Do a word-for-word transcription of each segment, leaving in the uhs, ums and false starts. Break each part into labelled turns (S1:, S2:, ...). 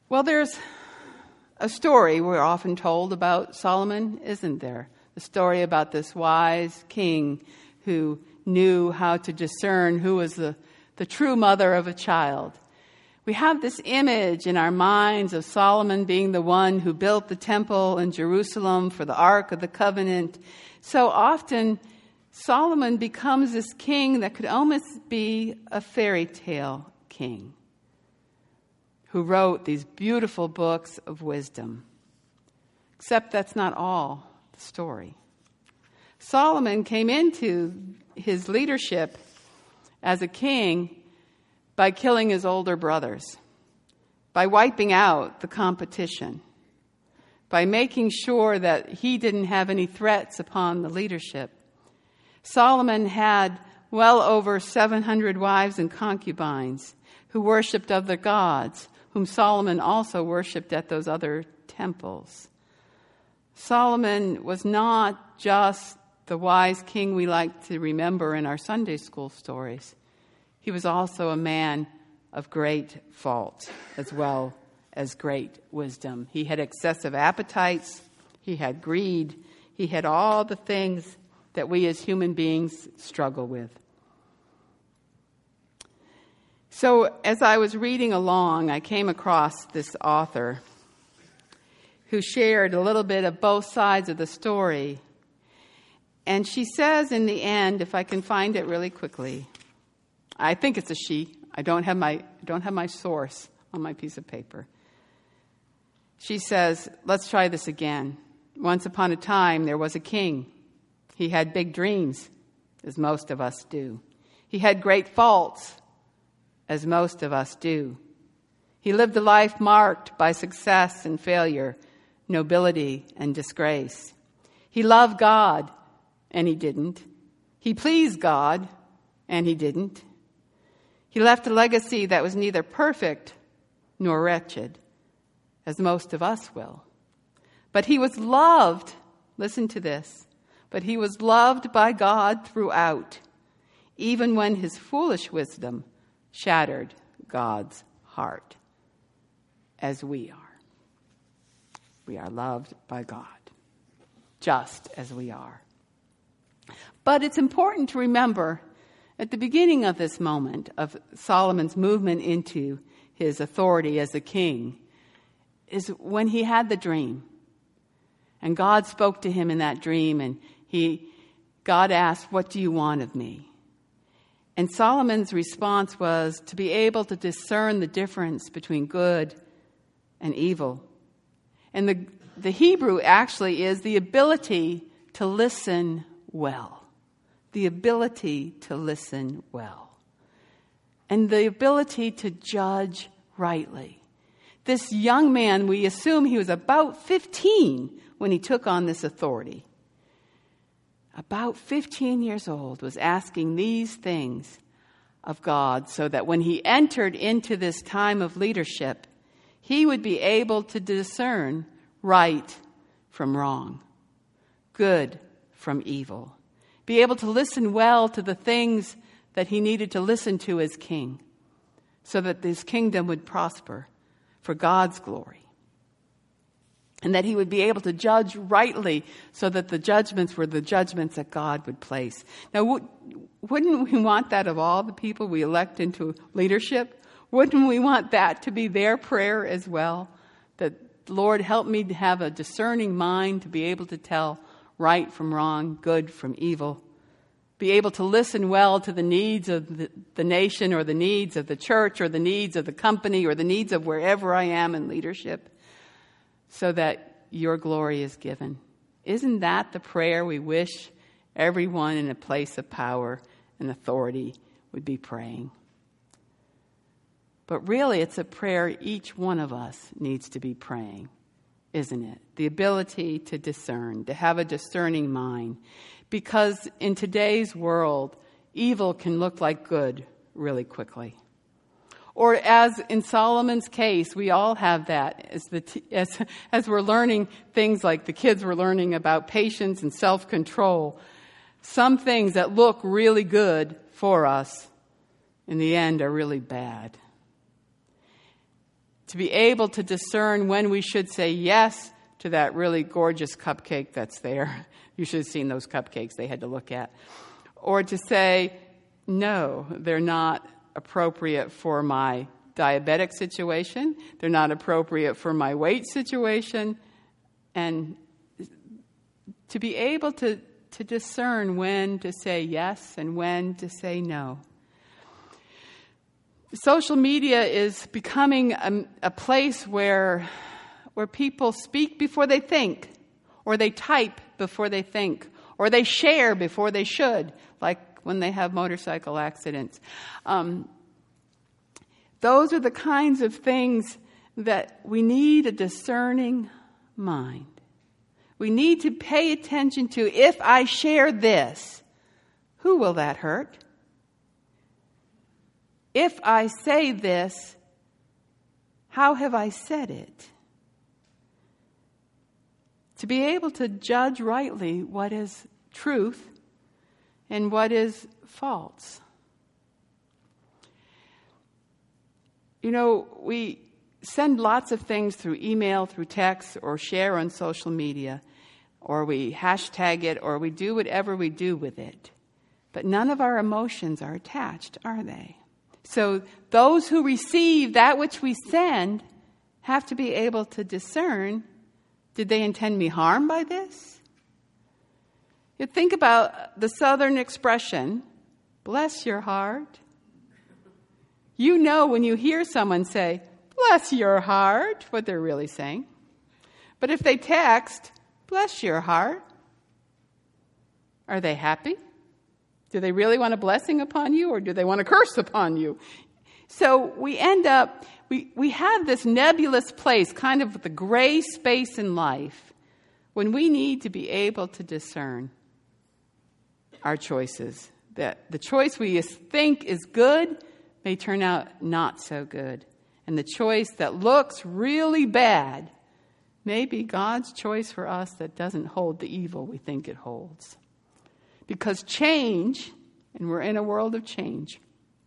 S1: Well, there's a story we're often told about Solomon, isn't there? The story about this wise king who knew how to discern who was the, the true mother of a child. We have this image in our minds of Solomon being the one who built the temple in Jerusalem for the Ark of the Covenant. So often, Solomon becomes this king that could almost be a fairy tale king who wrote these beautiful books of wisdom. Except that's not all the story. Solomon came into his leadership as a king by killing his older brothers, by wiping out the competition, by making sure that he didn't have any threats upon the leadership. Solomon had well over seven hundred wives and concubines who worshipped other gods, whom Solomon also worshipped at those other temples. Solomon was not just the wise king we like to remember in our Sunday school stories. He was also a man of great fault as well as great wisdom. He had excessive appetites. He had greed. He had all the things that we as human beings struggle with. So as I was reading along, I came across this author who shared a little bit of both sides of the story. And she says in the end, if I can find it really quickly, I think it's a she. I don't have my don't have my source on my piece of paper. She says, let's try this again. Once upon a time, there was a king. He had big dreams, as most of us do. He had great faults, as most of us do. He lived a life marked by success and failure, nobility and disgrace. He loved God, and he didn't. He pleased God, and he didn't. He left a legacy that was neither perfect nor wretched, as most of us will. But he was loved, listen to this, but he was loved by God throughout, even when his foolish wisdom shattered God's heart, as we are. We are loved by God, just as we are. But it's important to remember at the beginning of this moment of Solomon's movement into his authority as a king is when he had the dream. And God spoke to him in that dream, and he, God asked, "What do you want of me?" And Solomon's response was to be able to discern the difference between good and evil. And the, the Hebrew actually is the ability to listen well. The ability to listen well. And the ability to judge rightly. This young man, we assume he was about fifteen when he took on this authority. About fifteen years old, was asking these things of God so that when he entered into this time of leadership, he would be able to discern right from wrong, good from evil. Be able to listen well to the things that he needed to listen to as king, so that his kingdom would prosper for God's glory. And that he would be able to judge rightly, so that the judgments were the judgments that God would place. Now, wouldn't we want that of all the people we elect into leadership? Wouldn't we want that to be their prayer as well? That, Lord, help me to have a discerning mind to be able to tell right from wrong, good from evil. Be able to listen well to the needs of the, the nation or the needs of the church or the needs of the company or the needs of wherever I am in leadership, so that your glory is given. Isn't that the prayer we wish everyone in a place of power and authority would be praying? But really, it's a prayer each one of us needs to be praying, isn't it? The ability to discern, to have a discerning mind. Because in today's world, evil can look like good really quickly. Or as in Solomon's case, we all have that as the t- as as we're learning things like the kids were learning about patience and self-control. Some things that look really good for us in the end are really bad. to be able to discern when we should say yes to that really gorgeous cupcake that's there. You should have seen those cupcakes they had to look at. Or to say, no, they're not appropriate for my diabetic situation. They're not appropriate for my weight situation. And to be able to, to discern when to say yes and when to say no. Social media is becoming a, a place where, where people speak before they think, or they type before they think, or they share before they should, like when they have motorcycle accidents. Um, those are the kinds of things that we need a discerning mind. We need to pay attention to, if I share this, who will that hurt? If I say this, how have I said it? To be able to judge rightly what is truth and what is false. You know, we send lots of things through email, through text, or share on social media, or we hashtag it, or we do whatever we do with it. But none of our emotions are attached, are they? So those who receive that which we send have to be able to discern, did they intend me harm by this? You think about the Southern expression, bless your heart. You know when you hear someone say, bless your heart, what they're really saying. But if they text, bless your heart, are they happy? Do they really want a blessing upon you, or do they want a curse upon you? So we end up, we, we have this nebulous place, kind of the gray space in life, when we need to be able to discern our choices. That the choice we think is good may turn out not so good. And the choice that looks really bad may be God's choice for us that doesn't hold the evil we think it holds. Because change, and we're in a world of change,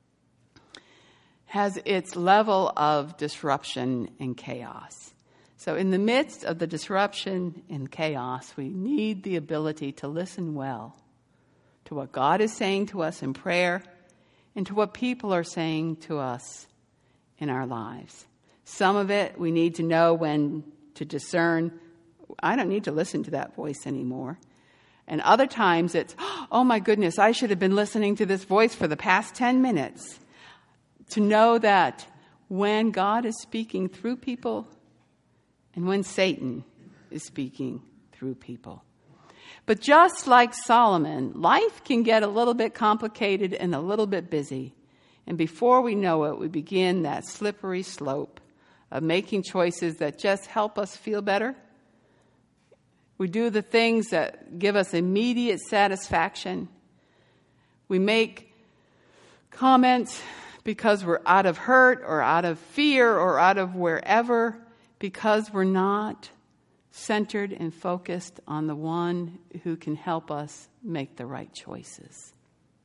S1: has its level of disruption and chaos. So in the midst of the disruption and chaos, we need the ability to listen well to what God is saying to us in prayer and to what people are saying to us in our lives. Some of it we need to know when to discern, I don't need to listen to that voice anymore. And other times it's, oh my goodness, I should have been listening to this voice for the past ten minutes. To know that when God is speaking through people and when Satan is speaking through people. But just like Solomon, life can get a little bit complicated and a little bit busy. And before we know it, we begin that slippery slope of making choices that just help us feel better. We do the things that give us immediate satisfaction. We make comments because we're out of hurt or out of fear or out of wherever, because we're not centered and focused on the one who can help us make the right choices.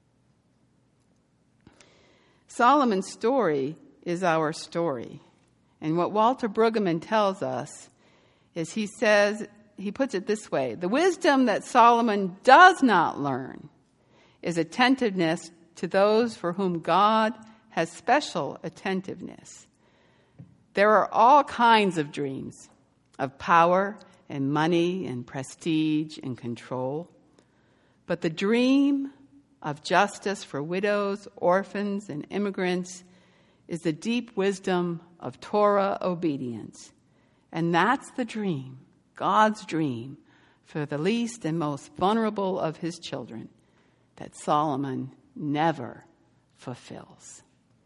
S1: Solomon's story is our story. And what Walter Brueggemann tells us is he says, he puts it this way, the wisdom that Solomon does not learn is attentiveness to those for whom God has special attentiveness. There are all kinds of dreams of power and money and prestige and control. But the dream of justice for widows, orphans, and immigrants is the deep wisdom of Torah obedience. And that's the dream, God's dream, for the least and most vulnerable of his children, that Solomon never fulfills.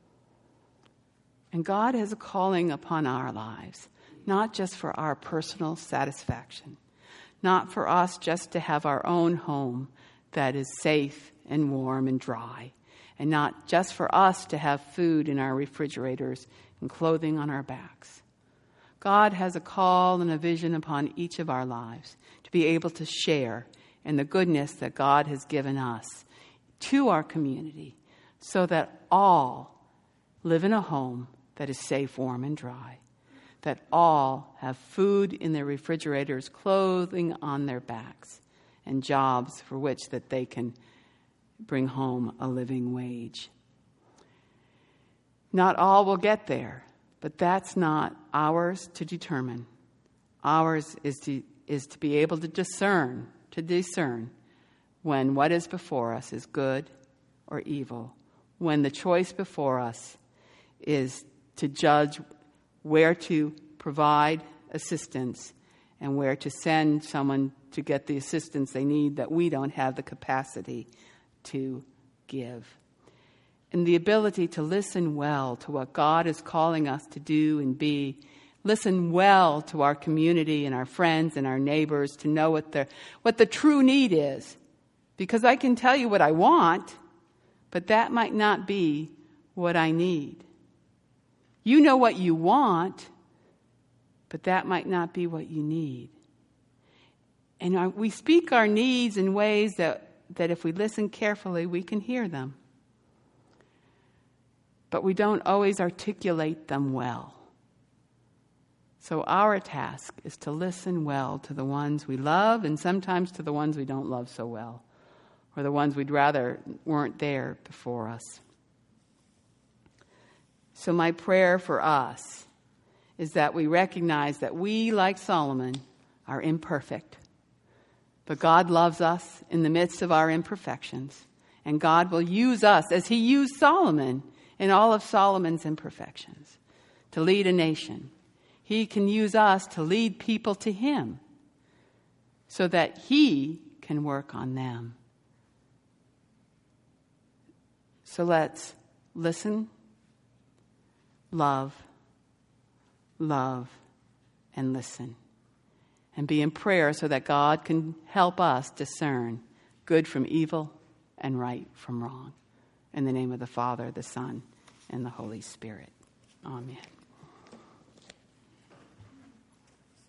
S1: And God has a calling upon our lives, not just for our personal satisfaction, not for us just to have our own home that is safe and warm and dry, and not just for us to have food in our refrigerators and clothing on our backs. God has a call and a vision upon each of our lives to be able to share in the goodness that God has given us to our community so that all live in a home that is safe, warm, and dry. that all have food in their refrigerators, clothing on their backs, and jobs for which that they can bring home a living wage. Not all will get there, but that's not ours to determine. Ours is to, is to be able to discern, to discern when what is before us is good or evil, when the choice before us is to judge where to provide assistance and where to send someone to get the assistance they need that we don't have the capacity to give. And the ability to listen well to what God is calling us to do and be. Listen well to our community and our friends and our neighbors to know what the, what the true need is. Because I can tell you what I want, but that might not be what I need. You know what you want, but that might not be what you need. And our, we speak our needs in ways that, that if we listen carefully, we can hear them. But we don't always articulate them well. So our task is to listen well to the ones we love and sometimes to the ones we don't love so well, or the ones we'd rather weren't there before us. So my prayer for us is that we recognize that we, like Solomon, are imperfect. But God loves us in the midst of our imperfections. And God will use us as he used Solomon in all of Solomon's imperfections to lead a nation. He can use us to lead people to him so that he can work on them. So let's listen, love, love, and listen. And be in prayer so that God can help us discern good from evil and right from wrong. In the name of the Father, the Son, and the Holy Spirit. Amen.